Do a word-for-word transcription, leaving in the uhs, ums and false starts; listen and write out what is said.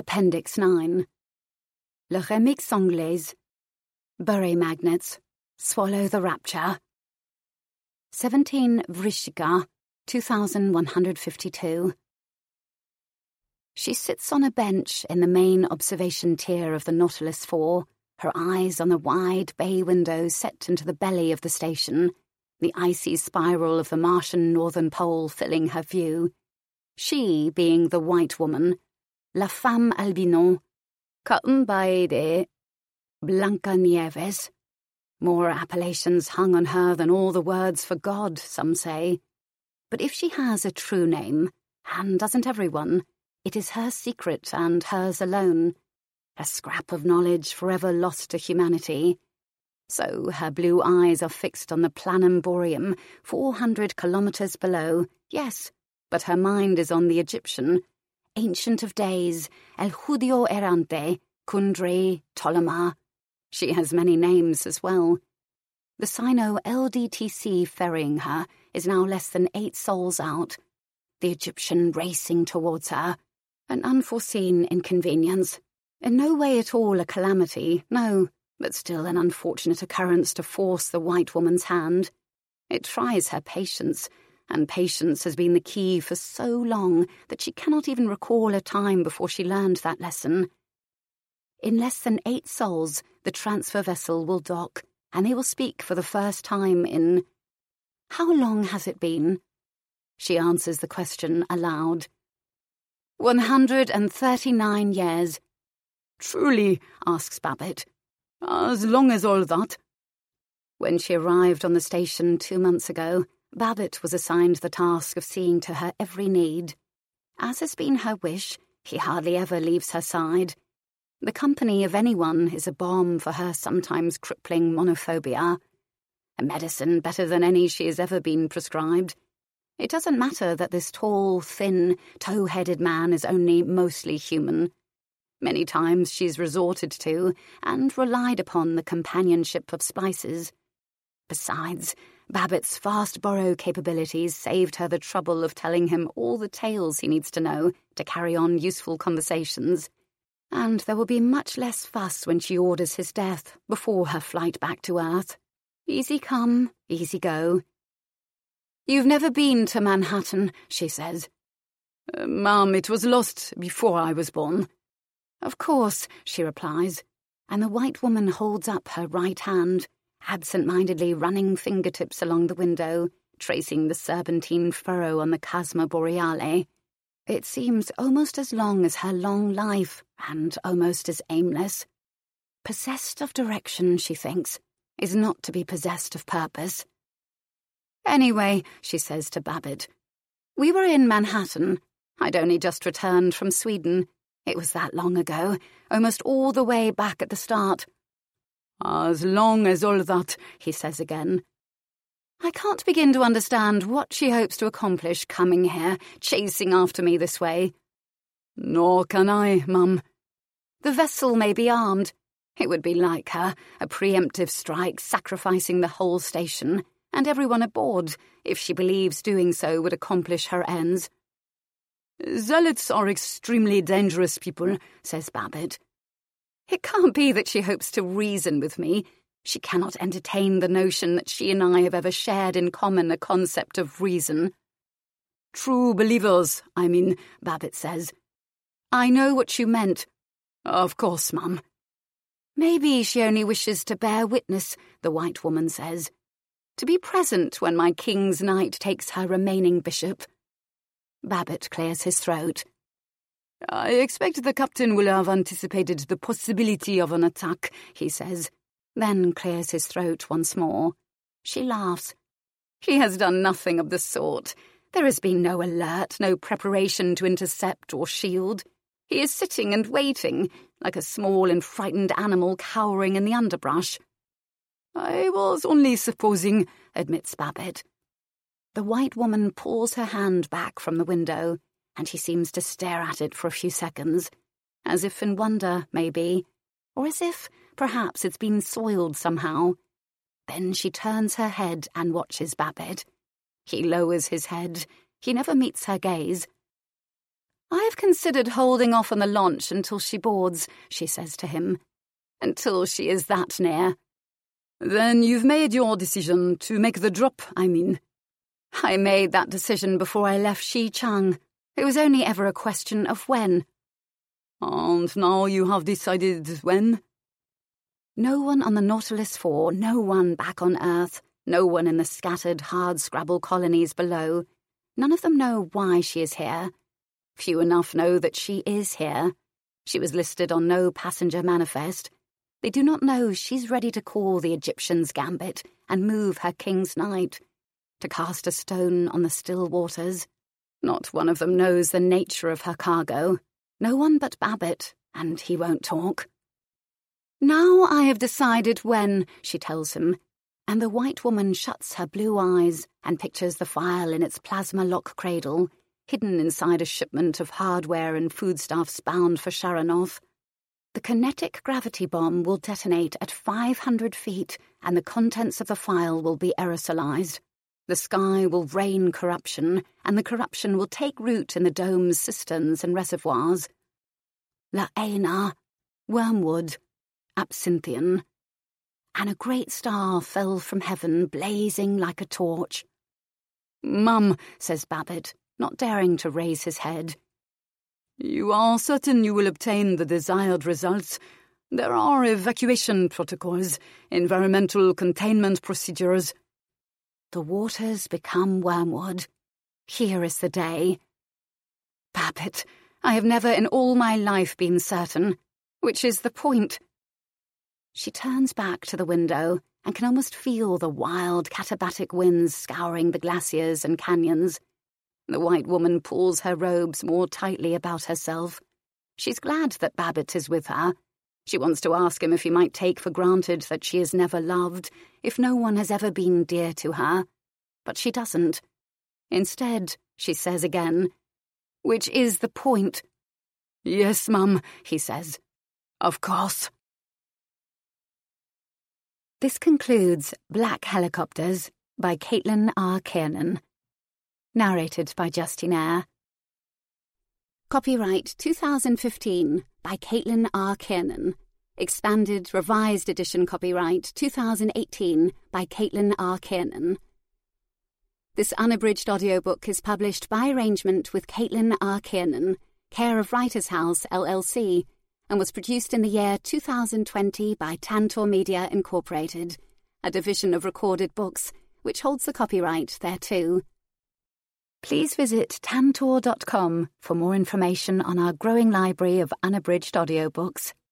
Appendix nine. Le Remix Anglaise. Bury magnets. Swallow the rapture. seventeen Vrishika, two thousand one hundred fifty-two. She sits on a bench in the main observation tier of the Nautilus four, her eyes on the wide bay window set into the belly of the station, the icy spiral of the Martian northern pole filling her view. She being the white woman, La Femme Albino, Kaumbaede, Blanca Nieves. More appellations hung on her than all the words for God, some say. But if she has a true name, and doesn't everyone, it is her secret and hers alone, a scrap of knowledge forever lost to humanity. So her blue eyes are fixed on the Planum Boreum, four hundred kilometres below, yes, but her mind is on the Egyptian, Ancient of Days, El Judio Errante, Kundry, Ptolema. She has many names as well. The Sino L D T C ferrying her is now less than eight sols out, the Egyptian racing towards her. An unforeseen inconvenience. In no way at all a calamity, no, but still an unfortunate occurrence to force the white woman's hand. It tries her patience, and patience has been the key for so long that she cannot even recall a time before she learned that lesson. In less than eight sols, the transfer vessel will dock, and they will speak for the first time in... How long has it been? She answers the question aloud. One hundred and thirty-nine years. Truly, asks Babbitt. As long as all that? When she arrived on the station two months ago, Babbitt was assigned the task of seeing to her every need. As has been her wish, he hardly ever leaves her side. The company of anyone is a balm for her sometimes crippling monophobia. A medicine better than any she has ever been prescribed. It doesn't matter that this tall, thin, tow-headed man is only mostly human. Many times she's resorted to and relied upon the companionship of spices. Besides, Babbitt's fast borrow capabilities saved her the trouble of telling him all the tales he needs to know to carry on useful conversations. And there will be much less fuss when she orders his death before her flight back to Earth. Easy come, easy go. You've never been to Manhattan, she says. Uh, Ma'am, it was lost before I was born. Of course, she replies, and the white woman holds up her right hand, absent-mindedly running fingertips along the window, tracing the serpentine furrow on the Chasma Boreale. It seems almost as long as her long life, and almost as aimless. Possessed of direction, she thinks, is not to be possessed of purpose. Anyway, she says to Babbitt, we were in Manhattan. I'd only just returned from Sweden. It was that long ago, almost all the way back at the start. As long as all that, he says again. I can't begin to understand what she hopes to accomplish coming here, chasing after me this way. Nor can I, Mum. The vessel may be armed. It would be like her, a preemptive strike sacrificing the whole station, and everyone aboard, if she believes doing so would accomplish her ends. Zealots are extremely dangerous people, says Babbitt. It can't be that she hopes to reason with me. She cannot entertain the notion that she and I have ever shared in common a concept of reason. True believers, I mean, Babbitt says. I know what you meant. Of course, Mum. Maybe she only wishes to bear witness, the white woman says. To be present when my king's knight takes her remaining bishop. Babbitt clears his throat. I expect the captain will have anticipated the possibility of an attack, he says, then clears his throat once more. She laughs. He has done nothing of the sort. There has been no alert, no preparation to intercept or shield. He is sitting and waiting, like a small and frightened animal cowering in the underbrush. I was only supposing, admits Babbitt. The white woman pulls her hand back from the window, and he seems to stare at it for a few seconds, as if in wonder, maybe, or as if, perhaps, it's been soiled somehow. Then she turns her head and watches Babbitt. He lowers his head. He never meets her gaze. I have considered holding off on the launch until she boards, she says to him. Until she is that near. Then you've made your decision to make the drop, I mean. I made that decision before I left Xichang. It was only ever a question of when. And now you have decided when? No one on the Nautilus four, no one back on Earth, no one in the scattered hard-scrabble colonies below. None of them know why she is here. Few enough know that she is here. She was listed on no passenger manifest. They do not know she's ready to call the Egyptian's gambit and move her king's knight, to cast a stone on the still waters. Not one of them knows the nature of her cargo. No one but Babbitt, and he won't talk. Now I have decided when, she tells him, and the white woman shuts her blue eyes and pictures the file in its plasma lock cradle, hidden inside a shipment of hardware and foodstuffs bound for Sharonov. The kinetic gravity bomb will detonate at five hundred feet, and the contents of the file will be aerosolized. The sky will rain corruption, and the corruption will take root in the dome's cisterns and reservoirs. La Aina, Wormwood, Absinthian. And a great star fell from heaven, blazing like a torch. Mum, says Babbitt, not daring to raise his head. You are certain you will obtain the desired results. There are evacuation protocols, environmental containment procedures. The waters become wormwood. Here is the day. Babbitt, I have never in all my life been certain. Which is the point? She turns back to the window and can almost feel the wild katabatic winds scouring the glaciers and canyons. The white woman pulls her robes more tightly about herself. She's glad that Babbitt is with her. She wants to ask him if he might take for granted that she is never loved, if no one has ever been dear to her. But she doesn't. Instead, she says again, which is the point. Yes, Mum, he says. Of course. This concludes Black Helicopters by Caitlin R. Kiernan. Narrated by Justine Eyre. Copyright two thousand fifteen by Caitlin R. Kiernan. Expanded Revised Edition copyright two thousand eighteen by Caitlin R. Kiernan. This unabridged audiobook is published by arrangement with Caitlin R. Kiernan, care of Writers House, L L C, and was produced in the year two thousand twenty by Tantor Media Incorporated, a division of Recorded Books, which holds the copyright thereto. Please visit tantor dot com for more information on our growing library of unabridged audiobooks.